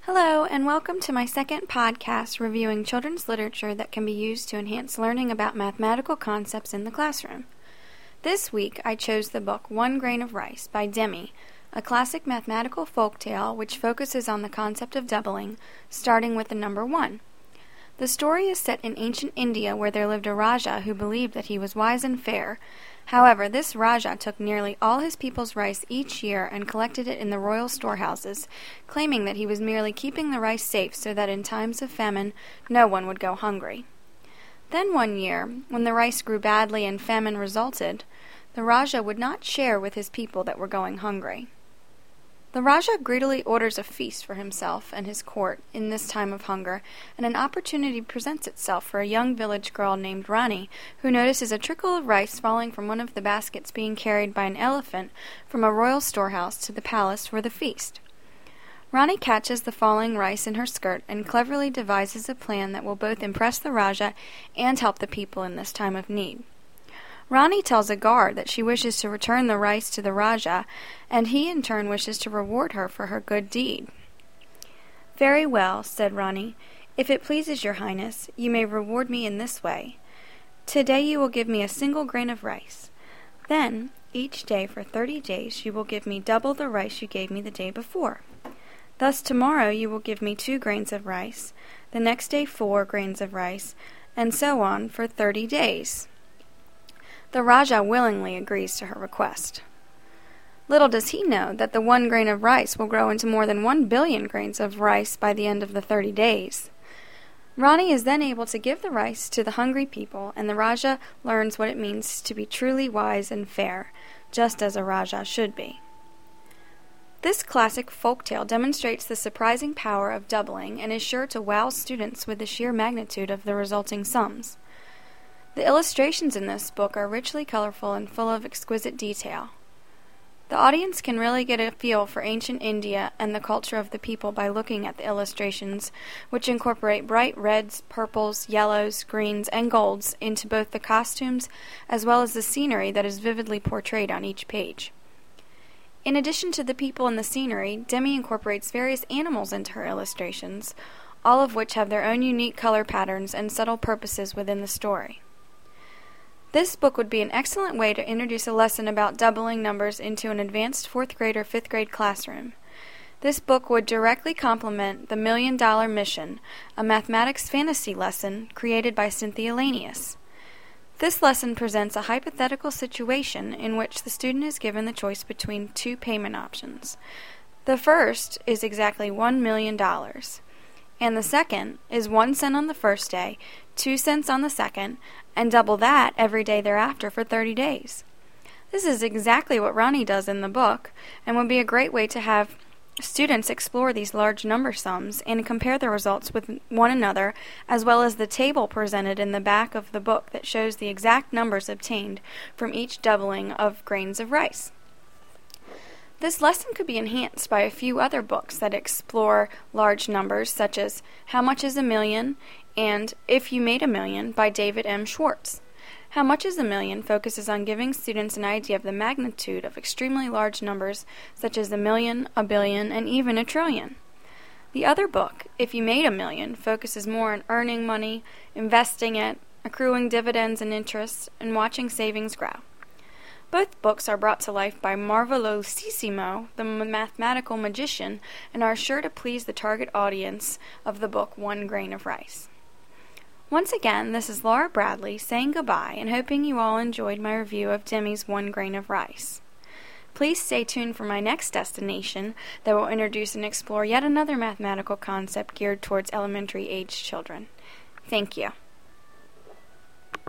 Hello, and welcome to my second podcast reviewing children's literature that can be used to enhance learning about mathematical concepts in the classroom. This week, I chose the book One Grain of Rice by Demi, a classic mathematical folktale which focuses on the concept of doubling, starting with the number 1. The story is set in ancient India where there lived a Raja who believed that he was wise and fair. However, this Raja took nearly all his people's rice each year and collected it in the royal storehouses, claiming that he was merely keeping the rice safe so that in times of famine no one would go hungry. Then one year, when the rice grew badly and famine resulted, the Raja would not share with his people that were going hungry. The Raja greedily orders a feast for himself and his court in this time of hunger, and an opportunity presents itself for a young village girl named Rani, who notices a trickle of rice falling from one of the baskets being carried by an elephant from a royal storehouse to the palace for the feast. Rani catches the falling rice in her skirt and cleverly devises a plan that will both impress the Raja and help the people in this time of need. Rani tells a guard that she wishes to return the rice to the Raja, and he in turn wishes to reward her for her good deed. "Very well," said Rani. "If it pleases your highness, you may reward me in this way. Today you will give me a single grain of rice. Then, each day for 30 days you will give me double the rice you gave me the day before. Thus tomorrow you will give me 2 grains of rice, the next day 4 grains of rice, and so on for 30 days. The Raja willingly agrees to her request. Little does he know that the 1 grain of rice will grow into more than 1 billion grains of rice by the end of the 30 days. Rani is then able to give the rice to the hungry people, and the Raja learns what it means to be truly wise and fair, just as a Raja should be. This classic folktale demonstrates the surprising power of doubling and is sure to wow students with the sheer magnitude of the resulting sums. The illustrations in this book are richly colorful and full of exquisite detail. The audience can really get a feel for ancient India and the culture of the people by looking at the illustrations, which incorporate bright reds, purples, yellows, greens, and golds into both the costumes as well as the scenery that is vividly portrayed on each page. In addition to the people and the scenery, Demi incorporates various animals into her illustrations, all of which have their own unique color patterns and subtle purposes within the story. This book would be an excellent way to introduce a lesson about doubling numbers into an advanced 4th grade or 5th grade classroom. This book would directly complement the $1 Million Mission, a mathematics fantasy lesson created by Cynthia Lanius. This lesson presents a hypothetical situation in which the student is given the choice between 2 payment options. The first is exactly $1 million, and the second is 1 cent on the first day, 2 cents on the second, and double that every day thereafter for 30 days. This is exactly what Rani does in the book, and would be a great way to have students explore these large number sums and compare the results with one another, as well as the table presented in the back of the book that shows the exact numbers obtained from each doubling of grains of rice. This lesson could be enhanced by a few other books that explore large numbers, such as How Much is a Million and If You Made a Million by David M. Schwartz. How Much is a Million focuses on giving students an idea of the magnitude of extremely large numbers such as a million, a billion, and even a trillion. The other book, If You Made a Million, focuses more on earning money, investing it, accruing dividends and interest, and watching savings grow. Both books are brought to life by Marvellosissimo, the mathematical magician, and are sure to please the target audience of the book One Grain of Rice. Once again, this is Laura Bradley saying goodbye and hoping you all enjoyed my review of Demi's One Grain of Rice. Please stay tuned for my next destination that will introduce and explore yet another mathematical concept geared towards elementary age children. Thank you.